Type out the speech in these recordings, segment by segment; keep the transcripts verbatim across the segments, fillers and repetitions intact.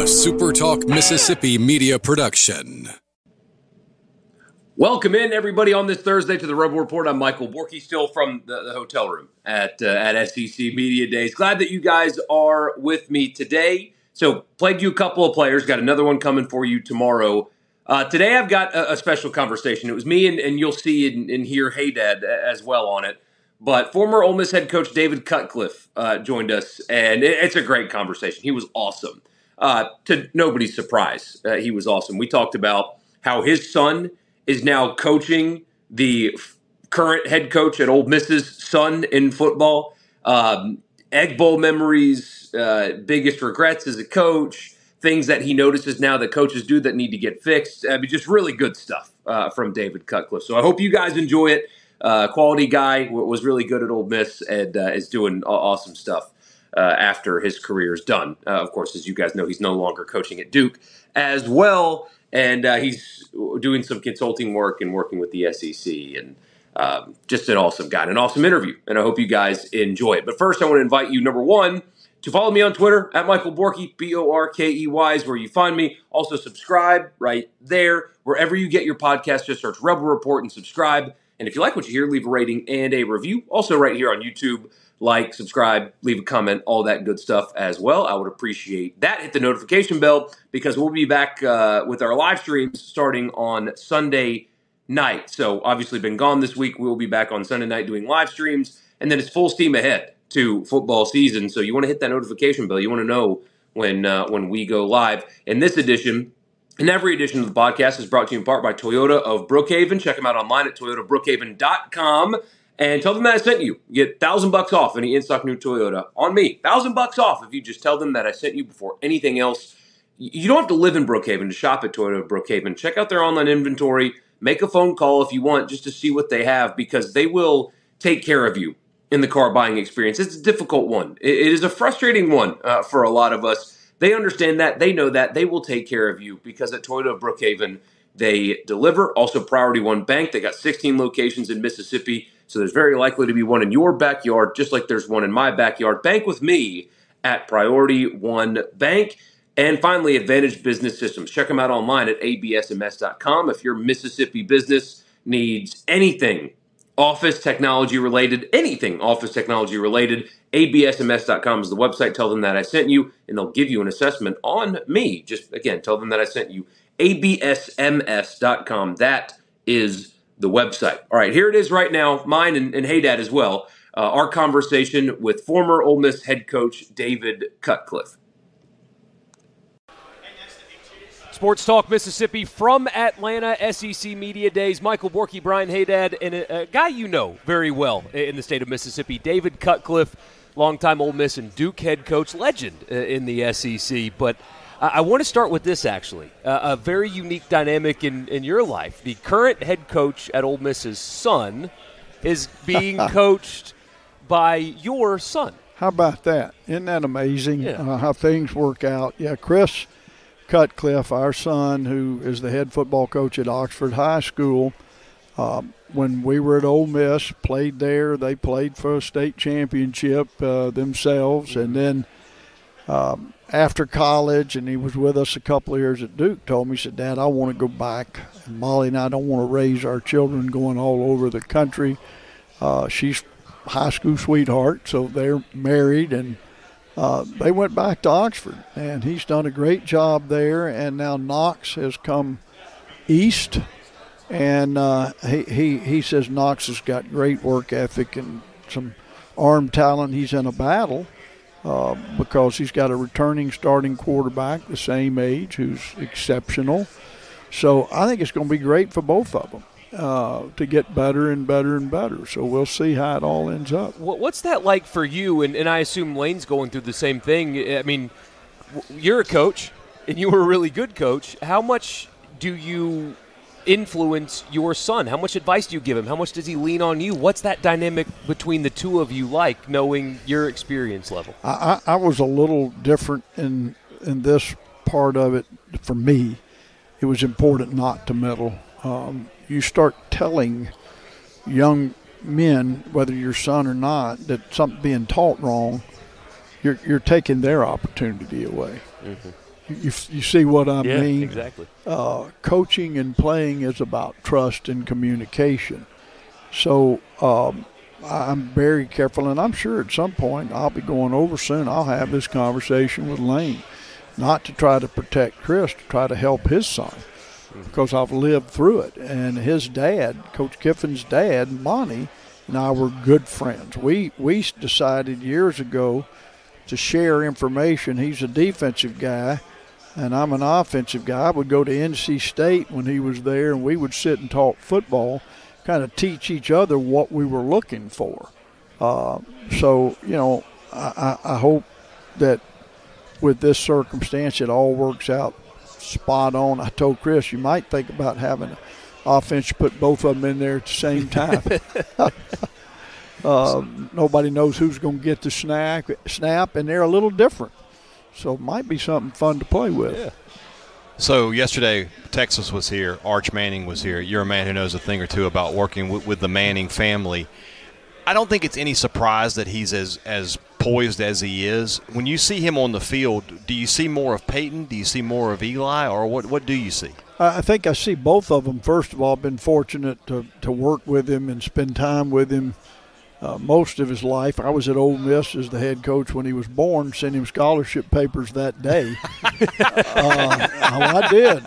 a Super Talk Mississippi media production. Welcome in, everybody, on this Thursday to the Rebel Report. I'm Michael Borky, still from the, the hotel room at uh, at S E C Media Days. Glad that you guys are with me today. So, played you a couple of players. Got another one coming for you tomorrow. Uh, today, I've got a, a special conversation. It was me, and, and you'll see and, and hear Hey Dad as well on it. But former Ole Miss head coach David Cutcliffe uh, joined us, and it, it's a great conversation. He was awesome. Uh, to nobody's surprise, uh, he was awesome. We talked about how his son is now coaching the f- current head coach at Ole Miss's son in football. Um, Egg Bowl memories, uh, biggest regrets as a coach, things that he notices now that coaches do that need to get fixed. I mean, just really good stuff uh, from David Cutcliffe. So I hope you guys enjoy it. Uh, quality guy, w- was really good at Ole Miss and uh, is doing awesome stuff uh, after his career is done. Uh, of course, as you guys know, he's no longer coaching at Duke as well. And uh, he's doing some consulting work and working with the S E C, and um, just an awesome guy, an awesome interview. And I hope you guys enjoy it. But first, I want to invite you, number one, to follow me on Twitter at Michael Borky, B O R K E Y is where you find me. Also, subscribe right there. Wherever you get your podcast, just search Rebel Report and subscribe. And if you like what you hear, leave a rating and a review. Also, right here on YouTube, like, subscribe, leave a comment, all that good stuff as well. I would appreciate that. Hit the notification bell because we'll be back uh, with our live streams starting on Sunday night. So obviously been gone this week. We'll be back on Sunday night doing live streams, and then it's full steam ahead to football season. So you want to hit that notification bell. You want to know when uh, when we go live. In this edition, and every edition of the podcast is brought to you in part by Toyota of Brookhaven. Check them out online at toyota brookhaven dot com. And tell them that I sent you. You get a thousand bucks off any in-stock new Toyota on me. Thousand bucks off if you just tell them that I sent you before anything else. You don't have to live in Brookhaven to shop at Toyota of Brookhaven. Check out their online inventory. Make a phone call if you want just to see what they have, because they will take care of you in the car buying experience. It's a difficult one. It is a frustrating one uh, for a lot of us. They understand that. They know that. They will take care of you because at Toyota of Brookhaven, they deliver. Also, Priority One Bank. They got sixteen locations in Mississippi. So there's very likely to be one in your backyard, just like there's one in my backyard. Bank with me at Priority One Bank. And finally, Advantage Business Systems. Check them out online at A B S M S dot com. If your Mississippi business needs anything office technology related, anything office technology related, A B S M S dot com is the website. Tell them that I sent you, and they'll give you an assessment on me. Just, again, tell them that I sent you. A B S M S dot com. That is the website. All right, here it is right now, mine and, and Hey Dad as well, uh, our conversation with former Ole Miss head coach David Cutcliffe. Sports Talk Mississippi from Atlanta, S E C Media Days. Michael Borky, Brian Hey Dad, and a, a guy you know very well in the state of Mississippi, David Cutcliffe, longtime Ole Miss and Duke head coach, legend in the S E C. But I want to start with this, actually, uh, a very unique dynamic in, in your life. The current head coach at Ole Miss's son is being coached by your son. How about that? Isn't that amazing Yeah. uh, how things work out? Yeah, Chris Cutcliffe, our son, who is the head football coach at Oxford High School, um, when we were at Ole Miss, played there. They played for a state championship uh, themselves, mm-hmm. and then um, after college, and he was with us a couple of years at Duke, told me, he said, Dad, I want to go back. And Molly and I don't want to raise our children going all over the country. Uh, she's a high school sweetheart, so they're married, and uh, they went back to Oxford. And he's done a great job there, and now Knox has come east. And uh, he, he, he says Knox has got great work ethic and some arm talent. He's in a battle. Uh, because he's got a returning starting quarterback the same age who's exceptional. So I think it's going to be great for both of them uh, to get better and better and better. So we'll see how it all ends up. What's that like for you? And, and I assume Lane's going through the same thing. I mean, you're a coach, and you were a really good coach. How much do you influence your son? How much advice do you give him? How much does he lean on you? What's that dynamic between the two of you like, knowing your experience level? I, I was a little different in in this part of it. For me, it was important not to meddle. Um, you start telling young men, whether your son or not, that something being taught wrong, you're you're taking their opportunity away. Mm-hmm. You, you see what I yeah, mean? Exactly. Uh, coaching and playing is about trust and communication. So um, I'm very careful, and I'm sure at some point I'll be going over soon. I'll have this conversation with Lane, not to try to protect Chris, to try to help his son, because I've lived through it. And his dad, Coach Kiffin's dad, Monty, and I were good friends. We we decided years ago to share information. He's a defensive guy, and I'm an offensive guy. I would go to N C State when he was there, and we would sit and talk football, kind of teach each other what we were looking for. Uh, so, you know, I, I hope that with this circumstance it all works out spot on. I told Chris, you might think about having an offense put both of them in there at the same time. uh, nobody knows who's going to get the snap, snap, and they're a little different. So it might be something fun to play with. Yeah. So yesterday, Texas was here. Arch Manning was here. You're a man who knows a thing or two about working with, with the Manning family. I don't think it's any surprise that he's as, as poised as he is. When you see him on the field, do you see more of Peyton? Do you see more of Eli? Or what, what do you see? I think I see both of them. First of all, I've been fortunate to, to work with him and spend time with him uh, most of his life. I was at Ole Miss as the head coach when he was born, sent him scholarship papers that day. uh, I did.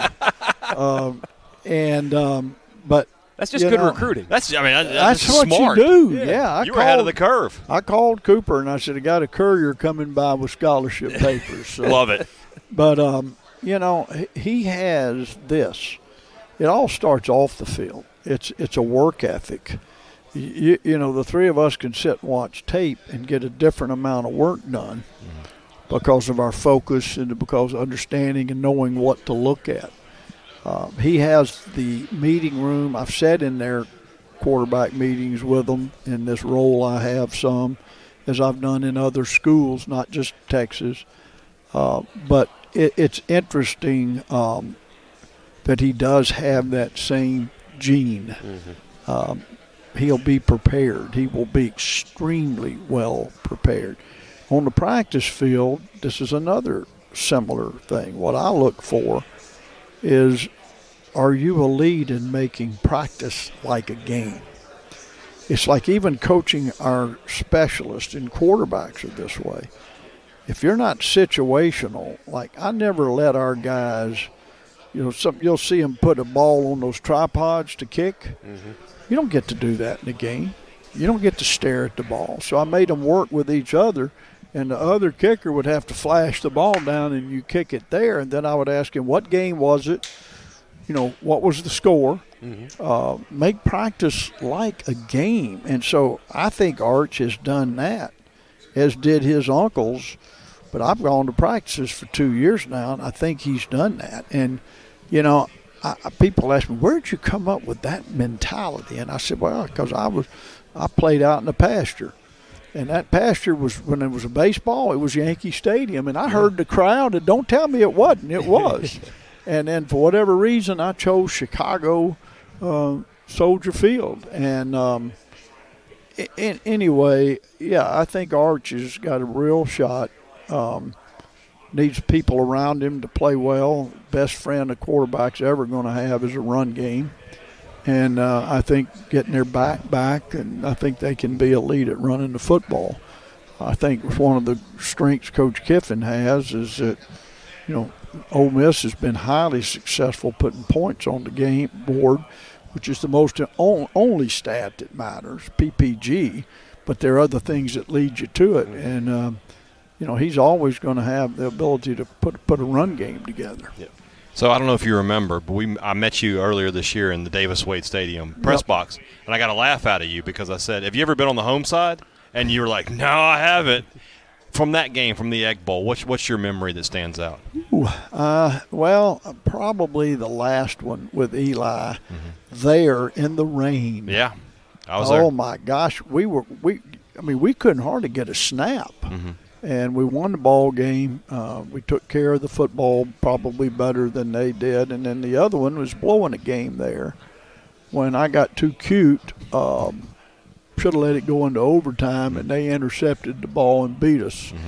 Um, and um, but that's just good know, recruiting. That's I mean that's, that's, that's what smart. you do. Yeah, yeah I you called, were ahead of the curve. I called Cooper and I said, I got a courier coming by with scholarship papers. So. Love it. But um, you know, he has this. It all starts off the field. It's it's a work ethic. You, you know, the three of us can sit and watch tape and get a different amount of work done mm-hmm. because of our focus and because of understanding and knowing what to look at. Uh, he has the meeting room. I've sat in their quarterback meetings with them in this role I have some, as I've done in other schools, not just Texas. Uh, but it, it's interesting um, that he does have that same gene. Mm-hmm. Um, he'll be prepared. He will be extremely well prepared. On the practice field, this is another similar thing. What I look for is, are you a lead in making practice like a game? It's like even coaching our specialists and quarterbacks are this way. If you're not situational, like I never let our guys, you know, some, you'll see them put a ball on those tripods to kick. Mm-hmm. You don't get to do that in a game. You don't get to stare at the ball. So I made them work with each other, and the other kicker would have to flash the ball down and you kick it there. And then I would ask him, what game was it? You know, what was the score? Mm-hmm. Uh, make practice like a game. And so I think Arch has done that, as did his uncles. But I've gone to practices for two years now, and I think he's done that. And, you know, I, people ask me, where'd you come up with that mentality? And I said, well, because I was, I played out in the pasture. And that pasture was, when it was a baseball, it was Yankee Stadium. And I heard the crowd, and don't tell me it wasn't. It was. And then for whatever reason, I chose Chicago uh, Soldier Field. And um, in, anyway, yeah, I think Arch has got a real shot. Um, needs people around him to play well. Best friend a quarterback's ever going to have is a run game. And uh, I think getting their back back, and I think they can be elite at running the football. I think one of the strengths Coach Kiffin has is that, you know, Ole Miss has been highly successful putting points on the game board, which is the most only stat that matters, P P G. But there are other things that lead you to it. And, um, you know, he's always going to have the ability to put put a run game together. Yep. So I don't know if you remember, but we I met you earlier this year in the Davis Wade Stadium press yep. box, and I got a laugh out of you because I said, have you ever been on the home side? And you were like, no, I haven't. From that game, from the Egg Bowl, what's, what's your memory that stands out? Ooh, uh, well, probably the last one with Eli mm-hmm. there in the rain. Yeah, I was oh, there. Oh, my gosh. We were we. I mean, we couldn't hardly get a snap. Mm-hmm. And we won the ball game. Uh, we took care of the football probably better than they did. And then the other one was blowing a game there. When I got too cute, um, should have let it go into overtime, and they intercepted the ball and beat us. Mm-hmm.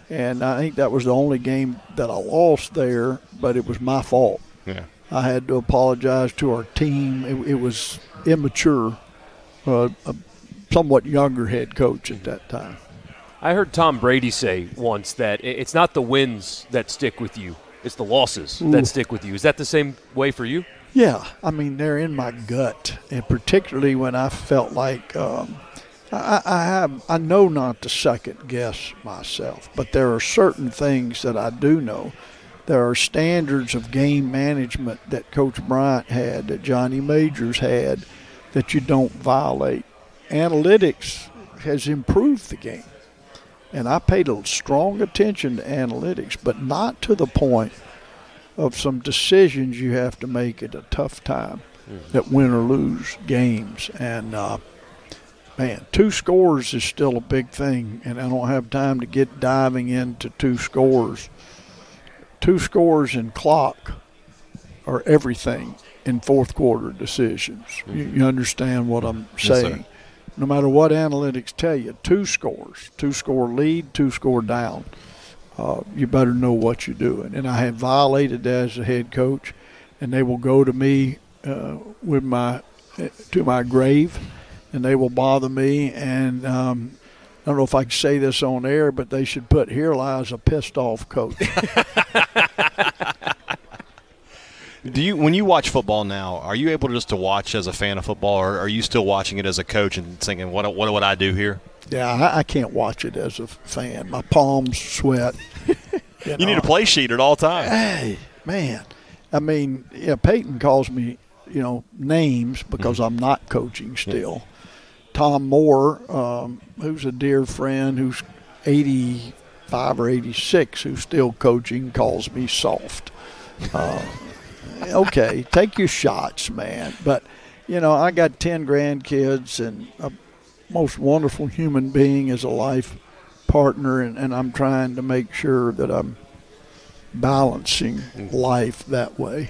And I think that was the only game that I lost there, but it was my fault. Yeah. I had to apologize to our team. It, it was immature, uh, a somewhat younger head coach at that time. I heard Tom Brady say once that it's not the wins that stick with you, it's the losses Ooh. that stick with you. Is that the same way for you? Yeah. I mean, they're in my gut, and particularly when I felt like um, I, I have, I know not to second guess myself, but there are certain things that I do know. There are standards of game management that Coach Bryant had, that Johnny Majors had, that you don't violate. Analytics has improved the game. And I paid a strong attention to analytics, but not to the point of some decisions you have to make at a tough time mm-hmm. that win or lose games. And, uh, man, two scores is still a big thing, and I don't have time to get diving into two scores. Two scores in clock are everything in fourth quarter decisions. Mm-hmm. You, you understand what I'm saying? Yes, no matter what analytics tell you, two scores, two-score lead, two-score down, uh, you better know what you're doing. And I have violated that as a head coach, and they will go to me uh, with my to my grave, and they will bother me. And um, I don't know if I can say this on air, but they should put "Here lies a pissed-off coach." Do you, when you watch football now, are you able to just to watch as a fan of football, or are you still watching it as a coach and thinking, what what would I do here? Yeah, I, I can't watch it as a fan. My palms sweat. you you know. need a play sheet at all times. Hey, man. I mean, yeah, Peyton calls me, you know, names because mm-hmm. I'm not coaching still. Yeah. Tom Moore, um, who's a dear friend, who's eighty-five or eighty-six, who's still coaching, calls me soft. Uh, okay, take your shots, man. But, you know, I got ten grandkids and a most wonderful human being as a life partner, and, and I'm trying to make sure that I'm balancing life that way.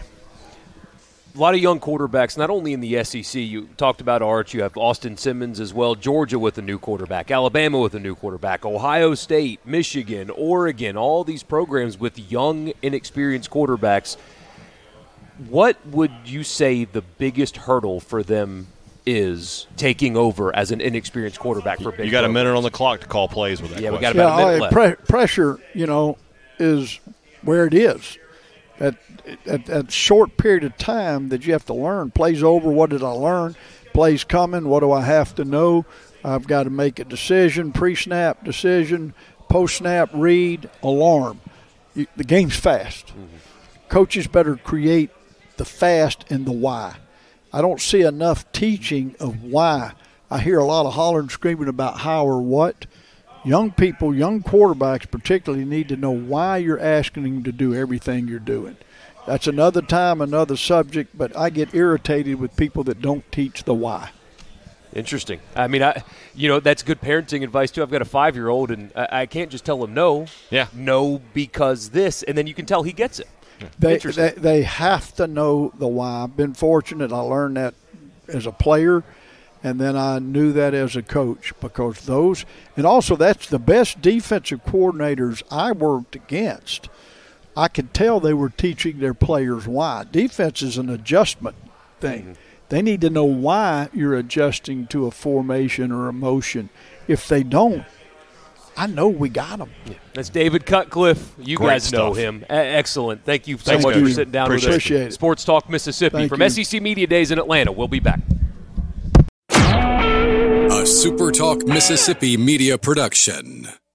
A lot of young quarterbacks, not only in the S E C. You talked about Arch. You have Austin Simmons as well. Georgia with a new quarterback. Alabama with a new quarterback. Ohio State, Michigan, Oregon, all these programs with young, inexperienced quarterbacks. What would you say the biggest hurdle for them is taking over as an inexperienced quarterback for big You got programs? a minute on the clock to call plays with that Yeah, question. we got about yeah, a minute left. Pre- pressure, you know, is where it is. At, at at short period of time that you have to learn. Plays over, what did I learn? Plays coming, what do I have to know? I've got to make a decision, pre-snap decision, post-snap read, alarm. You, the game's fast. Mm-hmm. Coaches better create the fast and the why. I don't see enough teaching of why. I hear a lot of hollering, screaming about how or what. Young people, young quarterbacks particularly, need to know why you're asking them to do everything you're doing. That's another time, another subject, but I get irritated with people that don't teach the why. Interesting. I mean, I, you know, that's good parenting advice, too. I've got a five-year-old, and I, I can't just tell him no. Yeah. No because this, and then you can tell he gets it. They, they they have to know the why. I've been fortunate. I learned that as a player, and then I knew that as a coach, because those – and also that's the best defensive coordinators I worked against. I could tell they were teaching their players why. Defense is an adjustment thing. Mm-hmm. They need to know why you're adjusting to a formation or a motion. If they don't, I know we got them. Yeah. That's David Cutcliffe. You Great guys stuff. know him. A- excellent. Thank you so Thank much you. for sitting down Appreciate with us. it. Sports Talk Mississippi Thank from you. S E C Media Days in Atlanta. We'll be back. A Super Talk Mississippi media production.